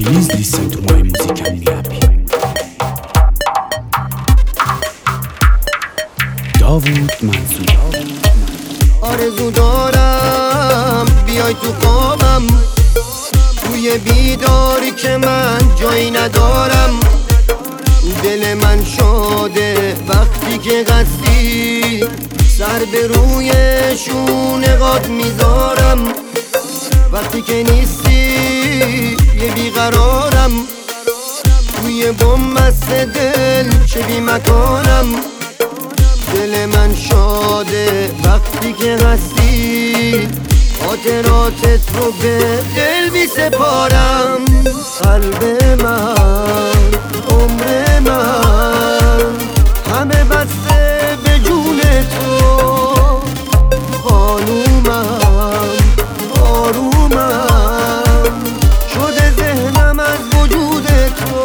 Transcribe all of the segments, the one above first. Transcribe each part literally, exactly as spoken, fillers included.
Please listen to my music and be happy. داوود منصور. آرزو دارم بیای تو خوابم، توی بیداری که من جایی ندارم. دل من شاده وقتی که قصدی، سر به روی شونه‌هات میذارم. وقتی که نیستی یه بیقرارم، توی بن‌بست دل چه بی مکانم. دل من شاده وقتی که هستی، خاطراتت رو به دل بی سپارم. قلب من، عمر من، همه بسته به جون تو. خانومم، آرومم، شده ذهنم از وجود تو.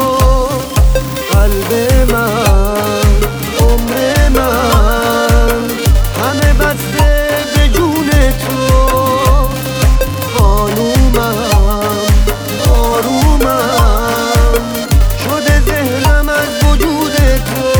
قلب من، عمر من، همه بسته به جون تو. خانومم، آرومم، شده ذهنم از وجود تو.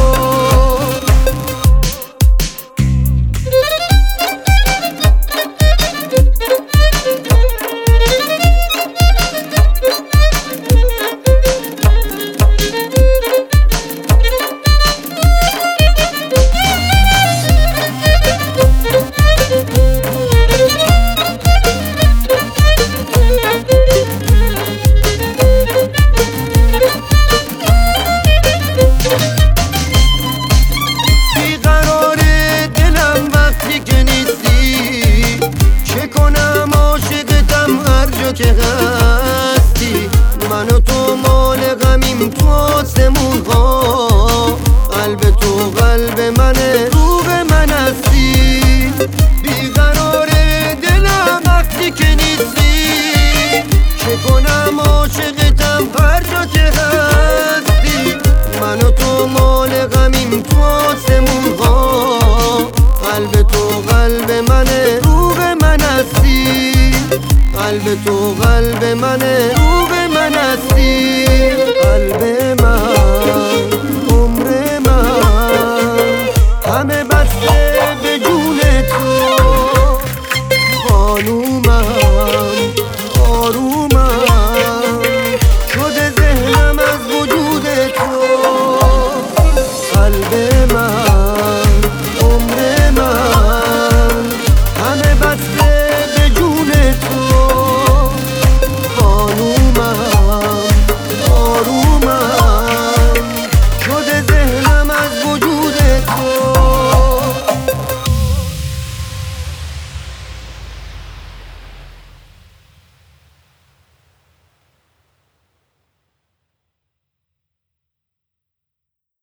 که هستی من و تو مال غمیم تو آسمون ها. قلب تو قلب منه، رو به من هستی. بیقرار دلم وقتی که نیستی، چه کنم عاشقتم هر جا که هستی. من و تو مال غمیم تو آسمون ها. قلب تو قلب منه، رو به من هستی. قلب تو قلب منه، رو به من هستی. قلب